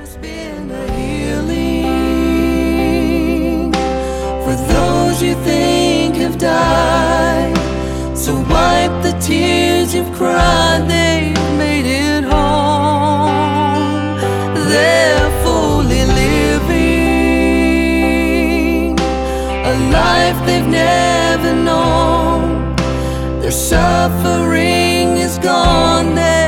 There's been a healing for those you think have died. So wipe the tears you've cried, they've made it home. They're fully living a life they've never known. Their suffering is gone.